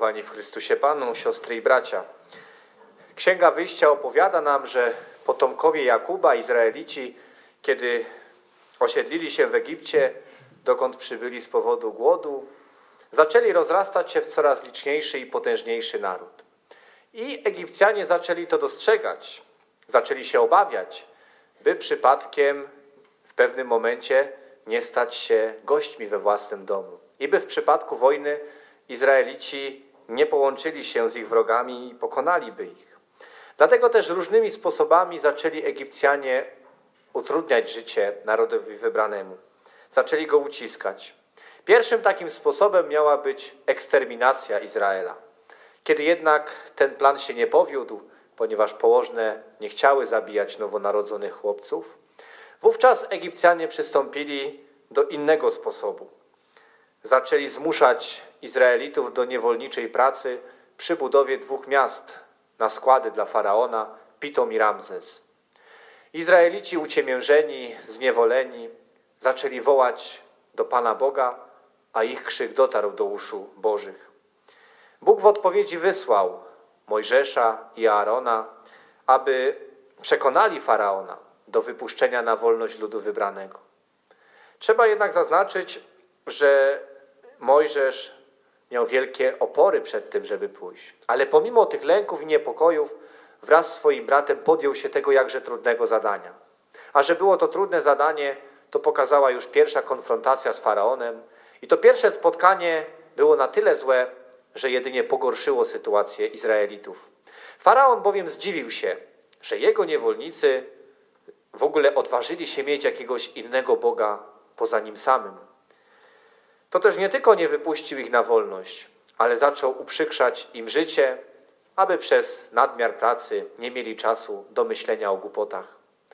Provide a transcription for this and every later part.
Umiłowani w Chrystusie Panu, siostry i bracia. Księga Wyjścia opowiada nam, że potomkowie Jakuba, Izraelici, kiedy osiedlili się w Egipcie, dokąd przybyli z powodu głodu, zaczęli rozrastać się w coraz liczniejszy i potężniejszy naród. I Egipcjanie zaczęli to dostrzegać, zaczęli się obawiać, by przypadkiem w pewnym momencie nie stać się gośćmi we własnym domu. I by w przypadku wojny Izraelici nie połączyli się z ich wrogami i pokonaliby ich. Dlatego też różnymi sposobami zaczęli Egipcjanie utrudniać życie narodowi wybranemu. Zaczęli go uciskać. Pierwszym takim sposobem miała być eksterminacja Izraela. Kiedy jednak ten plan się nie powiódł, ponieważ położne nie chciały zabijać nowonarodzonych chłopców, wówczas Egipcjanie przystąpili do innego sposobu. Zaczęli zmuszać Izraelitów do niewolniczej pracy przy budowie 2 miast na składy dla faraona, Pitom i Ramzes. Izraelici uciemiężeni, zniewoleni, zaczęli wołać do Pana Boga, a ich krzyk dotarł do uszu Bożych. Bóg w odpowiedzi wysłał Mojżesza i Aarona, aby przekonali faraona do wypuszczenia na wolność ludu wybranego. Trzeba jednak zaznaczyć, że Mojżesz miał wielkie opory przed tym, żeby pójść. Ale pomimo tych lęków i niepokojów wraz z swoim bratem podjął się tego jakże trudnego zadania. A że było to trudne zadanie, to pokazała już pierwsza konfrontacja z faraonem. I to pierwsze spotkanie było na tyle złe, że jedynie pogorszyło sytuację Izraelitów. Faraon bowiem zdziwił się, że jego niewolnicy w ogóle odważyli się mieć jakiegoś innego Boga poza nim samym. To też nie tylko nie wypuścił ich na wolność, ale zaczął uprzykrzać im życie, aby przez nadmiar pracy nie mieli czasu do myślenia o głupotach.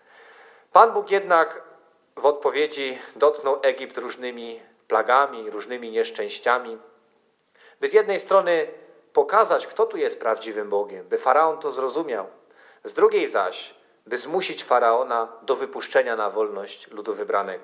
Pan Bóg jednak w odpowiedzi dotknął Egipt różnymi plagami, różnymi nieszczęściami, by z jednej strony pokazać, kto tu jest prawdziwym Bogiem, by faraon to zrozumiał, z drugiej zaś, by zmusić faraona do wypuszczenia na wolność ludu wybranego.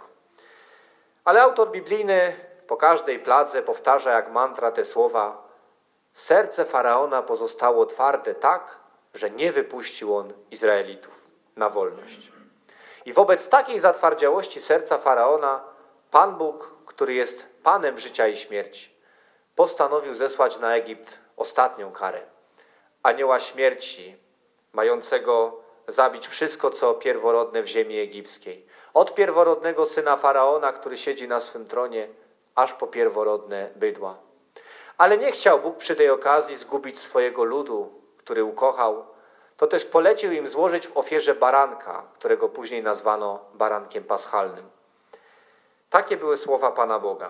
Ale autor biblijny po każdej pladze powtarza jak mantra te słowa: serce faraona pozostało twarde tak, że nie wypuścił on Izraelitów na wolność. I wobec takiej zatwardziałości serca faraona Pan Bóg, który jest Panem życia i śmierci, postanowił zesłać na Egipt ostatnią karę. Anioła śmierci, mającego zabić wszystko, co pierworodne w ziemi egipskiej. Od pierworodnego syna faraona, który siedzi na swym tronie, aż po pierworodne bydła. Ale nie chciał Bóg przy tej okazji zgubić swojego ludu, który ukochał. To też polecił im złożyć w ofierze baranka, którego później nazwano barankiem paschalnym. Takie były słowa Pana Boga.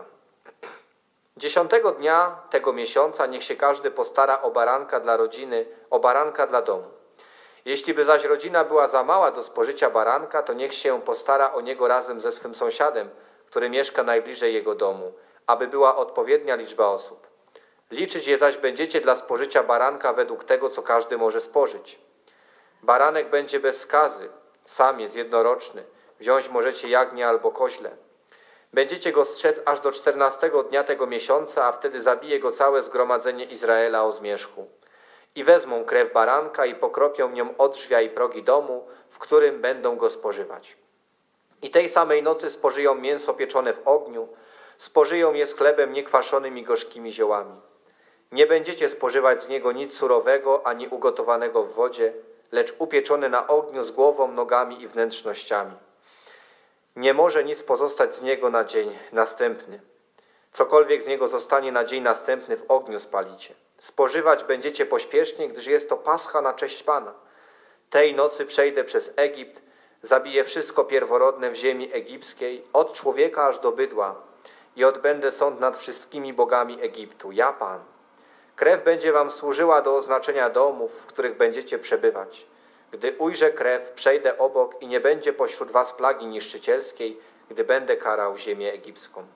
10 dnia tego miesiąca niech się każdy postara o baranka dla rodziny, o baranka dla domu. Jeśli by zaś rodzina była za mała do spożycia baranka, to niech się postara o niego razem ze swym sąsiadem, który mieszka najbliżej jego domu, aby była odpowiednia liczba osób. Liczyć je zaś będziecie dla spożycia baranka według tego, co każdy może spożyć. Baranek będzie bez skazy, samiec jednoroczny, wziąć możecie jagnię albo koźle. Będziecie go strzec aż do 14 dnia tego miesiąca, a wtedy zabije go całe zgromadzenie Izraela o zmierzchu. I wezmą krew baranka i pokropią nią odrzwia i progi domu, w którym będą go spożywać. I tej samej nocy spożyją mięso pieczone w ogniu, spożyją je z chlebem niekwaszonym i gorzkimi ziołami. Nie będziecie spożywać z niego nic surowego ani ugotowanego w wodzie, lecz upieczone na ogniu z głową, nogami i wnętrznościami. Nie może nic pozostać z niego na dzień następny. Cokolwiek z niego zostanie na dzień następny, w ogniu spalicie. Spożywać będziecie pośpiesznie, gdyż jest to Pascha na cześć Pana. Tej nocy przejdę przez Egipt, zabiję wszystko pierworodne w ziemi egipskiej, od człowieka aż do bydła, i odbędę sąd nad wszystkimi bogami Egiptu. Ja, Pan. Krew będzie wam służyła do oznaczenia domów, w których będziecie przebywać. Gdy ujrzę krew, przejdę obok i nie będzie pośród was plagi niszczycielskiej, gdy będę karał ziemię egipską.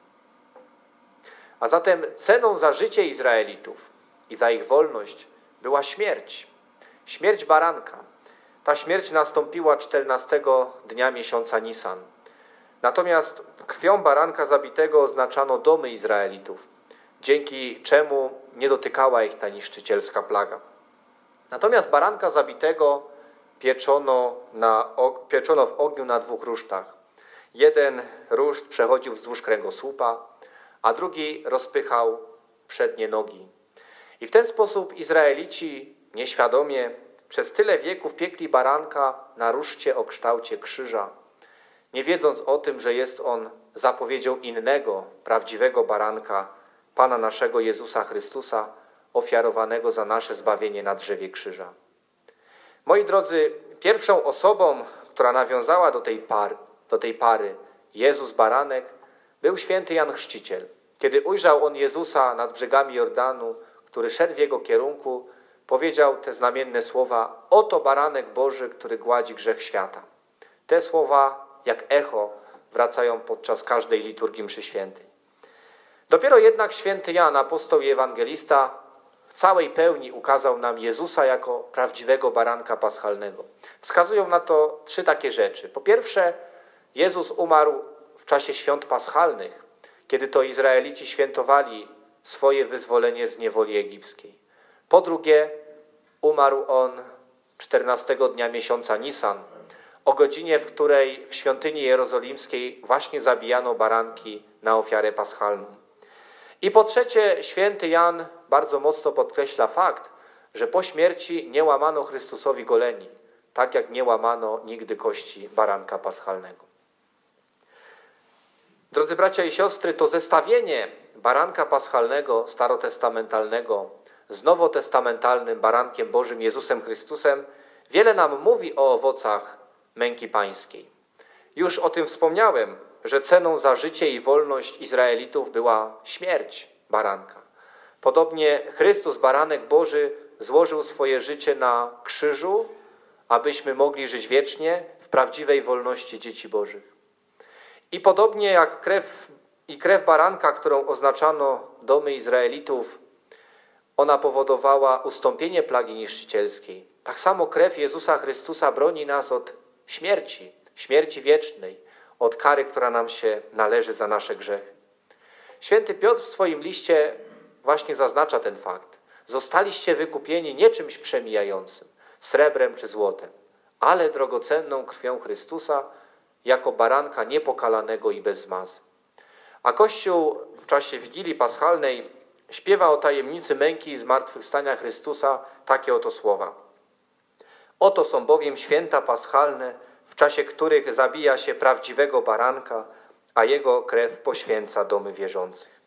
A zatem ceną za życie Izraelitów i za ich wolność była śmierć. Śmierć baranka. Ta śmierć nastąpiła 14 dnia miesiąca Nisan. Natomiast krwią baranka zabitego oznaczano domy Izraelitów. dzięki czemu nie dotykała ich ta niszczycielska plaga. Natomiast baranka zabitego pieczono w ogniu na 2 rusztach. Jeden ruszt przechodził wzdłuż kręgosłupa, a drugi rozpychał przednie nogi. I w ten sposób Izraelici nieświadomie przez tyle wieków piekli baranka na ruszcie o kształcie krzyża, nie wiedząc o tym, że jest on zapowiedzią innego, prawdziwego baranka, Pana naszego Jezusa Chrystusa, ofiarowanego za nasze zbawienie na drzewie krzyża. Moi drodzy, pierwszą osobą, która nawiązała do tej pary Jezus Baranek, był święty Jan Chrzciciel. Kiedy ujrzał on Jezusa nad brzegami Jordanu, który szedł w jego kierunku, powiedział te znamienne słowa: oto Baranek Boży, który gładzi grzech świata. Te słowa jak echo wracają podczas każdej liturgii mszy świętej. Dopiero jednak święty Jan, apostoł i ewangelista, w całej pełni ukazał nam Jezusa jako prawdziwego baranka paschalnego. Wskazują na to 3 takie rzeczy. Po pierwsze, Jezus umarł w czasie świąt paschalnych, kiedy to Izraelici świętowali swoje wyzwolenie z niewoli egipskiej. Po drugie, umarł on 14 dnia miesiąca Nisan, o godzinie, w której w świątyni jerozolimskiej właśnie zabijano baranki na ofiarę paschalną. I po trzecie, święty Jan bardzo mocno podkreśla fakt, że po śmierci nie łamano Chrystusowi goleni, tak jak nie łamano nigdy kości baranka paschalnego. Drodzy bracia i siostry, to zestawienie baranka paschalnego starotestamentalnego z nowotestamentalnym barankiem Bożym Jezusem Chrystusem wiele nam mówi o owocach męki pańskiej. Już o tym wspomniałem, że ceną za życie i wolność Izraelitów była śmierć baranka. Podobnie Chrystus, Baranek Boży, złożył swoje życie na krzyżu, abyśmy mogli żyć wiecznie w prawdziwej wolności dzieci Bożych. I podobnie jak krew baranka, którą oznaczano domy Izraelitów, ona powodowała ustąpienie plagi niszczycielskiej. Tak samo krew Jezusa Chrystusa broni nas od śmierci wiecznej, od kary, która nam się należy za nasze grzechy. Święty Piotr w swoim liście właśnie zaznacza ten fakt. Zostaliście wykupieni nie czymś przemijającym, srebrem czy złotem, ale drogocenną krwią Chrystusa, jako baranka niepokalanego i bez zmazy. A Kościół w czasie Wigilii Paschalnej śpiewa o tajemnicy męki i zmartwychwstania Chrystusa takie oto słowa. Oto są bowiem święta paschalne, w czasie których zabija się prawdziwego baranka, a jego krew poświęca domy wierzących.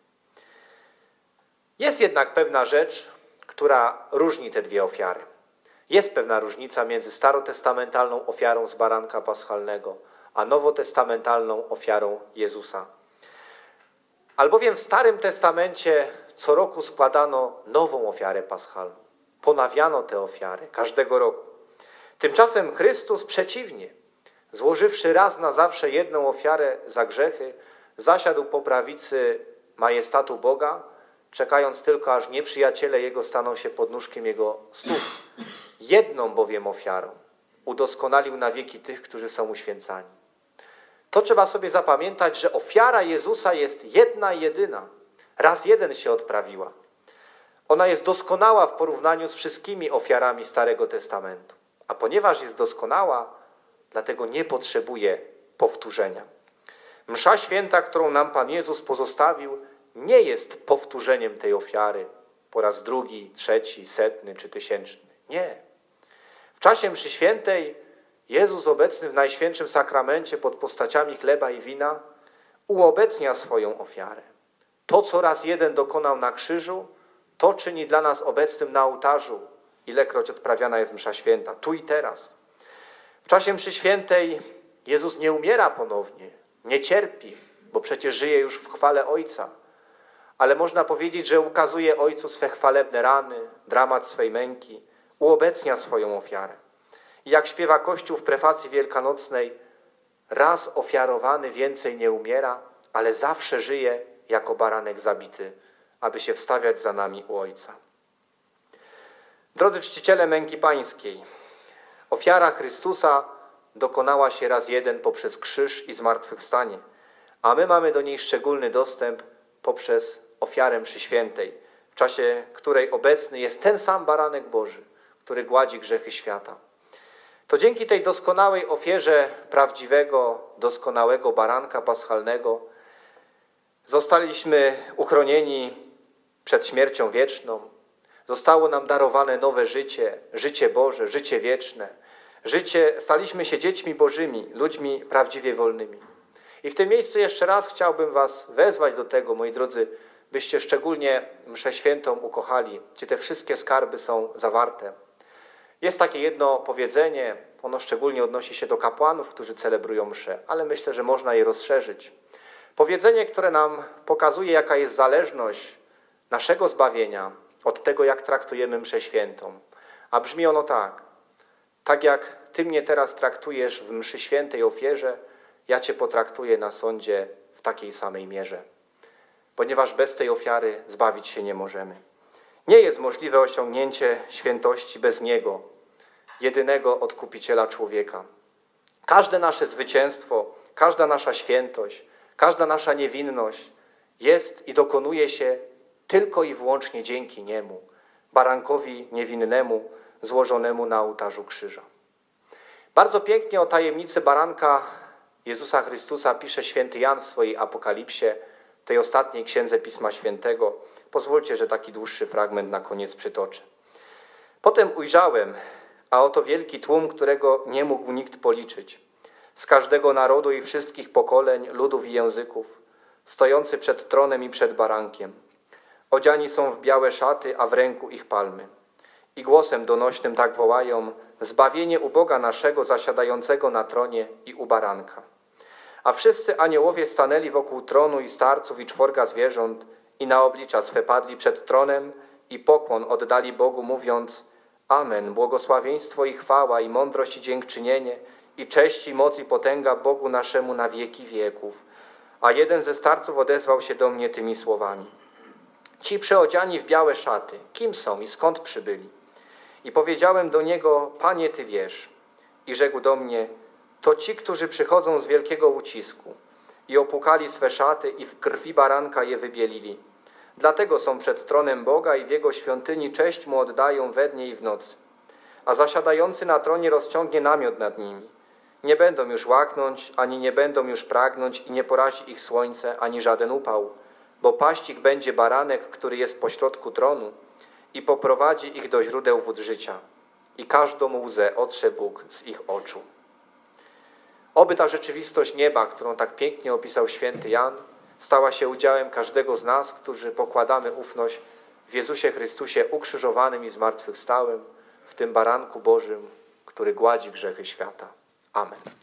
Jest jednak pewna rzecz, która różni te 2 ofiary. Jest pewna różnica między starotestamentalną ofiarą z baranka paschalnego, a nowotestamentalną ofiarą Jezusa. Albowiem w Starym Testamencie co roku składano nową ofiarę paschalną. Ponawiano tę ofiarę każdego roku. Tymczasem Chrystus przeciwnie, złożywszy raz na zawsze jedną ofiarę za grzechy, zasiadł po prawicy majestatu Boga, czekając tylko, aż nieprzyjaciele Jego staną się podnóżkiem Jego stóp. Jedną bowiem ofiarą udoskonalił na wieki tych, którzy są uświęcani. To trzeba sobie zapamiętać, że ofiara Jezusa jest jedna i jedyna. Raz jeden się odprawiła. Ona jest doskonała w porównaniu z wszystkimi ofiarami Starego Testamentu. A ponieważ jest doskonała, dlatego nie potrzebuje powtórzenia. Msza święta, którą nam Pan Jezus pozostawił, nie jest powtórzeniem tej ofiary po raz 2., 3., 100. czy 1000. Nie. W czasie mszy świętej Jezus obecny w Najświętszym Sakramencie pod postaciami chleba i wina uobecnia swoją ofiarę. To, co raz jeden dokonał na krzyżu, to czyni dla nas obecnym na ołtarzu, ilekroć odprawiana jest msza święta, tu i teraz. W czasie mszy świętej Jezus nie umiera ponownie, nie cierpi, bo przecież żyje już w chwale Ojca. Ale można powiedzieć, że ukazuje Ojcu swe chwalebne rany, dramat swej męki, uobecnia swoją ofiarę. I jak śpiewa Kościół w prefacji wielkanocnej, raz ofiarowany więcej nie umiera, ale zawsze żyje jako baranek zabity, aby się wstawiać za nami u Ojca. Drodzy czciciele męki pańskiej, ofiara Chrystusa dokonała się raz jeden poprzez krzyż i zmartwychwstanie, a my mamy do niej szczególny dostęp poprzez ofiarę mszy świętej, w czasie której obecny jest ten sam baranek Boży, który gładzi grzechy świata. To dzięki tej doskonałej ofierze prawdziwego, doskonałego baranka paschalnego zostaliśmy uchronieni przed śmiercią wieczną. Zostało nam darowane nowe życie, życie Boże, życie wieczne. Staliśmy się dziećmi Bożymi, ludźmi prawdziwie wolnymi. I w tym miejscu jeszcze raz chciałbym was wezwać do tego, moi drodzy, byście szczególnie mszę świętą ukochali, gdzie te wszystkie skarby są zawarte. Jest takie jedno powiedzenie, ono szczególnie odnosi się do kapłanów, którzy celebrują mszę, ale myślę, że można je rozszerzyć. Powiedzenie, które nam pokazuje, jaka jest zależność naszego zbawienia od tego, jak traktujemy mszę świętą. A brzmi ono tak: tak jak Ty mnie teraz traktujesz w mszy świętej ofierze, ja Cię potraktuję na sądzie w takiej samej mierze. Ponieważ bez tej ofiary zbawić się nie możemy. Nie jest możliwe osiągnięcie świętości bez Niego, jedynego Odkupiciela człowieka. Każde nasze zwycięstwo, każda nasza świętość, każda nasza niewinność jest i dokonuje się tylko i wyłącznie dzięki Niemu, barankowi niewinnemu, złożonemu na ołtarzu krzyża. Bardzo pięknie o tajemnicy baranka Jezusa Chrystusa pisze święty Jan w swojej Apokalipsie, tej ostatniej księdze Pisma Świętego. Pozwólcie, że taki dłuższy fragment na koniec przytoczę. Potem ujrzałem, a oto wielki tłum, którego nie mógł nikt policzyć, z każdego narodu i wszystkich pokoleń, ludów i języków, stojący przed tronem i przed barankiem. Odziani są w białe szaty, a w ręku ich palmy. I głosem donośnym tak wołają: zbawienie u Boga naszego, zasiadającego na tronie i u baranka. A wszyscy aniołowie stanęli wokół tronu i starców i czworga zwierząt i na oblicza swe padli przed tronem i pokłon oddali Bogu, mówiąc: Amen, błogosławieństwo i chwała i mądrość i dziękczynienie i cześć i moc i potęga Bogu naszemu na wieki wieków. A jeden ze starców odezwał się do mnie tymi słowami: ci przeodziani w białe szaty, kim są i skąd przybyli? I powiedziałem do niego: Panie, Ty wiesz. I rzekł do mnie: to ci, którzy przychodzą z wielkiego ucisku i opłukali swe szaty i w krwi baranka je wybielili. Dlatego są przed tronem Boga i w Jego świątyni cześć Mu oddają we dnie i w nocy. A zasiadający na tronie rozciągnie namiot nad nimi. Nie będą już łaknąć, ani nie będą już pragnąć i nie porazi ich słońce, ani żaden upał, bo paść ich będzie baranek, który jest pośrodku tronu i poprowadzi ich do źródeł wód życia. I każdą łzę otrze Bóg z ich oczu. Oby ta rzeczywistość nieba, którą tak pięknie opisał święty Jan, stała się udziałem każdego z nas, którzy pokładamy ufność w Jezusie Chrystusie ukrzyżowanym i zmartwychwstałym, w tym baranku Bożym, który gładzi grzechy świata. Amen.